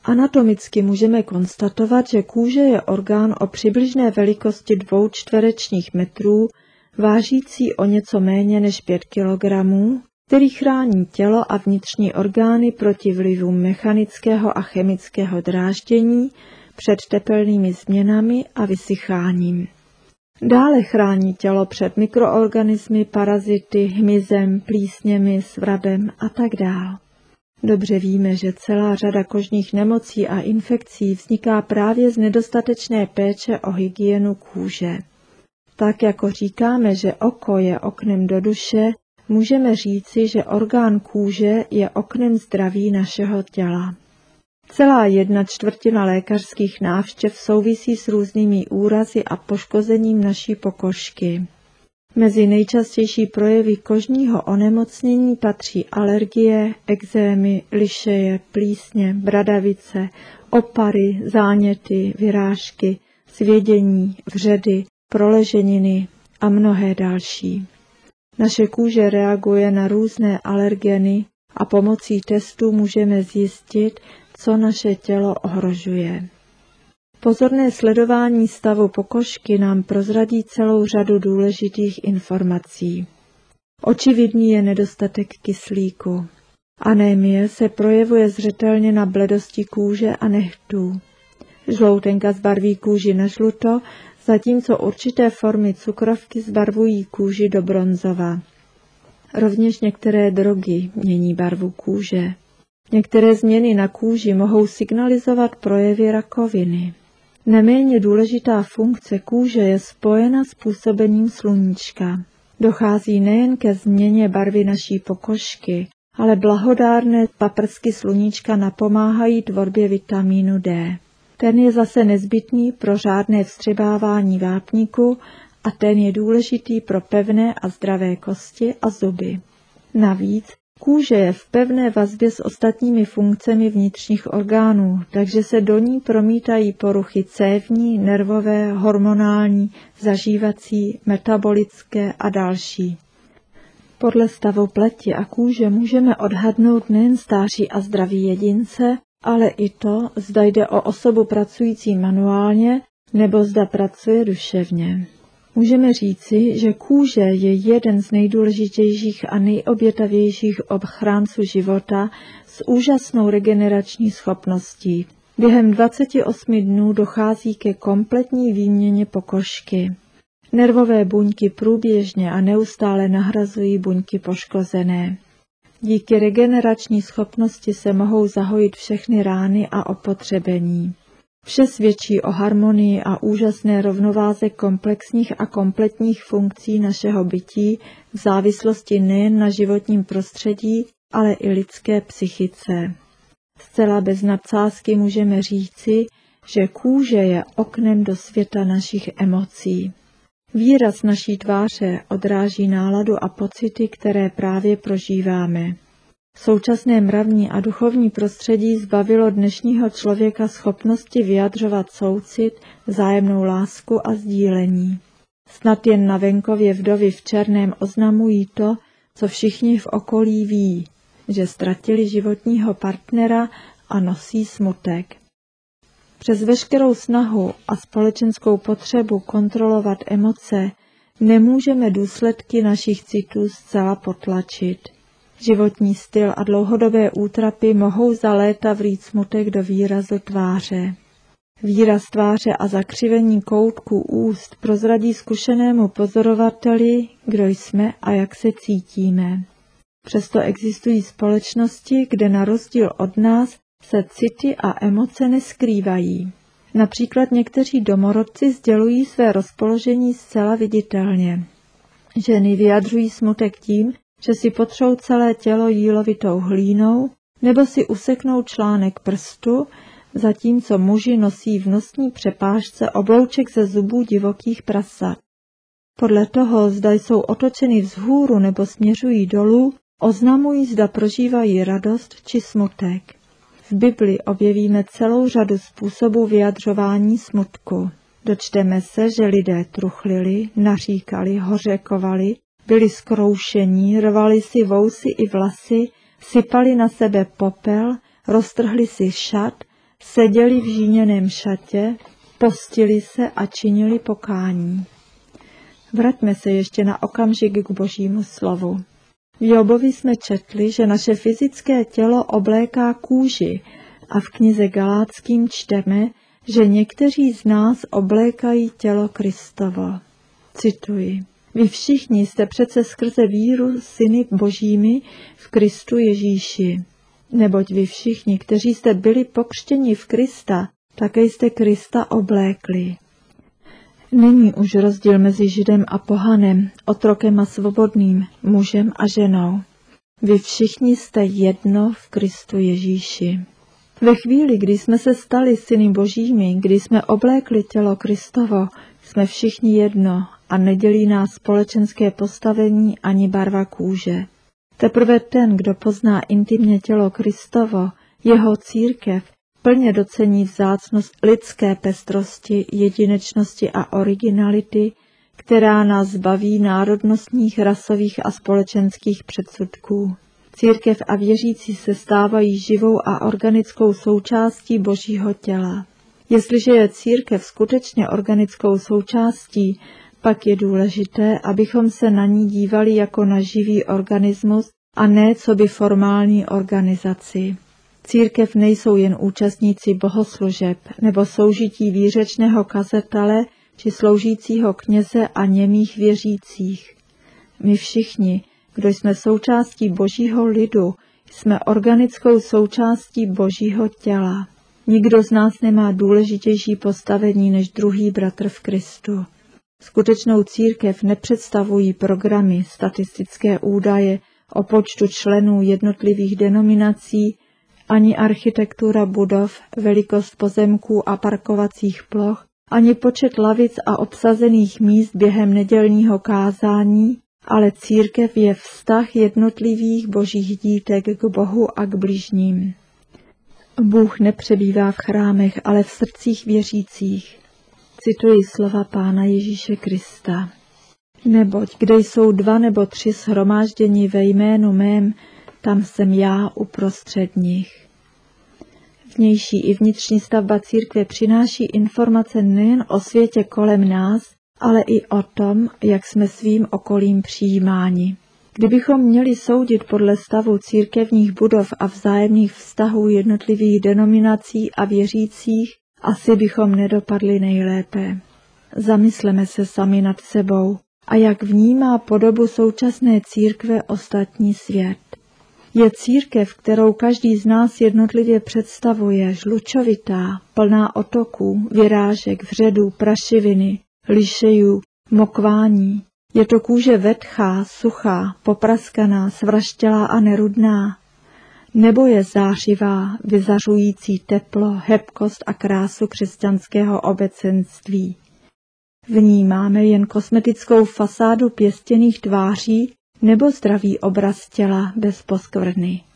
Anatomicky můžeme konstatovat, že kůže je orgán o přibližné velikosti 2 čtverečních metrů, vážící o něco méně než 5 kg, který chrání tělo a vnitřní orgány proti vlivům mechanického a chemického dráždění, před tepelnými změnami a vysycháním. Dále chrání tělo před mikroorganismy, parazity, hmyzem, plísněmi, svrabem a tak dál. Dobře víme, že celá řada kožních nemocí a infekcí vzniká právě z nedostatečné péče o hygienu kůže. Tak jako říkáme, že oko je oknem do duše, můžeme říci, že orgán kůže je oknem zdraví našeho těla. Celá 1/4 lékařských návštěv souvisí s různými úrazy a poškozením naší pokožky. Mezi nejčastější projevy kožního onemocnění patří alergie, ekzémy, lišeje, plísně, bradavice, opary, záněty, vyrážky, svědění, vředy, proleženiny a mnohé další. Naše kůže reaguje na různé alergeny a pomocí testů můžeme zjistit, co naše tělo ohrožuje. Pozorné sledování stavu pokožky nám prozradí celou řadu důležitých informací. Očividný je nedostatek kyslíku. Anémie se projevuje zřetelně na bledosti kůže a nehtů. Žloutenka zbarví kůži na žluto, zatímco určité formy cukrovky zbarvují kůži do bronzova. Rovněž některé drogy mění barvu kůže. Některé změny na kůži mohou signalizovat projevy rakoviny. Neméně důležitá funkce kůže je spojena s působením sluníčka. Dochází nejen ke změně barvy naší pokožky, ale blahodárné paprsky sluníčka napomáhají tvorbě vitamínu D. Ten je zase nezbytný pro řádné vstřebávání vápníku a ten je důležitý pro pevné a zdravé kosti a zuby. Navíc kůže je v pevné vazbě s ostatními funkcemi vnitřních orgánů, takže se do ní promítají poruchy cévní, nervové, hormonální, zažívací, metabolické a další. Podle stavu pleti a kůže můžeme odhadnout nejen stáří a zdraví jedince, ale i to, zda jde o osobu pracující manuálně nebo zda pracuje duševně. Můžeme říci, že kůže je jeden z nejdůležitějších a nejobětavějších ochránců života s úžasnou regenerační schopností. Během 28 dnů dochází ke kompletní výměně pokožky. Nervové buňky průběžně a neustále nahrazují buňky poškozené. Díky regenerační schopnosti se mohou zahojit všechny rány a opotřebení. Vše svědčí o harmonii a úžasné rovnováze komplexních a kompletních funkcí našeho bytí v závislosti nejen na životním prostředí, ale i lidské psychice. Zcela bez nadsázky můžeme říci, že kůže je oknem do světa našich emocí. Výraz naší tváře odráží náladu a pocity, které právě prožíváme. Současné mravní a duchovní prostředí zbavilo dnešního člověka schopnosti vyjadřovat soucit, vzájemnou lásku a sdílení. Snad jen na venkově vdovy v černém oznamují to, co všichni v okolí ví, že ztratili životního partnera a nosí smutek. Přes veškerou snahu a společenskou potřebu kontrolovat emoce nemůžeme důsledky našich citů zcela potlačit. Životní styl a dlouhodobé útrapy mohou za léta vrít smutek do výrazu tváře. Výraz tváře a zakřivení koutků úst prozradí zkušenému pozorovateli, kdo jsme a jak se cítíme. Přesto existují společnosti, kde na rozdíl od nás se city a emoce neskrývají. Například někteří domorodci sdělují své rozpoložení zcela viditelně. Ženy vyjadřují smutek tím, že si potřou celé tělo jílovitou hlínou nebo si useknou článek prstu, zatímco muži nosí v nosní přepážce oblouček ze zubů divokých prasat. Podle toho, zda jsou otočeny vzhůru nebo směřují dolů, oznamují, zda prožívají radost či smutek. V Bibli objevíme celou řadu způsobů vyjadřování smutku. Dočteme se, že lidé truchlili, naříkali, hořekovali, byli zkroušení, rvali si vousy i vlasy, sypali na sebe popel, roztrhli si šat, seděli v žíněném šatě, postili se a činili pokání. Vraťme se ještě na okamžik k Božímu slovu. V Jobovi jsme četli, že naše fyzické tělo obléká kůži a v knize Galáckým čteme, že někteří z nás oblékají tělo Kristovo. Cituji. Vy všichni jste přece skrze víru syny Božími v Kristu Ježíši. Neboť vy všichni, kteří jste byli pokřtěni v Krista, také jste Krista oblékli. Není už rozdíl mezi Židem a pohanem, otrokem a svobodným, mužem a ženou. Vy všichni jste jedno v Kristu Ježíši. Ve chvíli, kdy jsme se stali syny Božími, kdy jsme oblékli tělo Kristovo, jsme všichni jedno a nedělí nás společenské postavení ani barva kůže. Teprve ten, kdo pozná intimně tělo Kristovo, jeho církev, plně docení vzácnost lidské pestrosti, jedinečnosti a originality, která nás zbaví národnostních, rasových a společenských předsudků. Církev a věřící se stávají živou a organickou součástí Božího těla. Jestliže je církev skutečně organickou součástí, pak je důležité, abychom se na ní dívali jako na živý organismus a ne coby formální organizaci. Církev nejsou jen účastníci bohoslužeb nebo soužití výřečného kazatele či sloužícího kněze a němých věřících. My všichni, kdo jsme součástí Božího lidu, jsme organickou součástí Božího těla. Nikdo z nás nemá důležitější postavení než druhý bratr v Kristu. Skutečnou církev nepředstavují programy, statistické údaje o počtu členů jednotlivých denominací, ani architektura budov, velikost pozemků a parkovacích ploch, ani počet lavic a obsazených míst během nedělního kázání, ale církev je vztah jednotlivých božích dítek k Bohu a k bližním. Bůh nepřebývá v chrámech, ale v srdcích věřících. Cituji slova Pána Ježíše Krista. Neboť kde jsou 2 nebo 3 shromážděni ve jménu mém, tam jsem já uprostřed nich. Vnější i vnitřní stavba církve přináší informace nejen o světě kolem nás, ale i o tom, jak jsme svým okolím přijímáni. Kdybychom měli soudit podle stavu církevních budov a vzájemných vztahů jednotlivých denominací a věřících, asi bychom nedopadli nejlépe. Zamysleme se sami nad sebou a jak vnímá podobu současné církve ostatní svět. Je církev, kterou každý z nás jednotlivě představuje, žlučovitá, plná otoků, vyrážek, vředů, prašiviny, lišejů, mokvání. Je to kůže vetchá, suchá, popraskaná, svraštělá a nerudná. Nebo je zářivá, vyzařující teplo, hebkost a krásu křesťanského obecenství. Vnímáme jen kosmetickou fasádu pěstěných tváří nebo zdravý obraz těla bez poskvrny.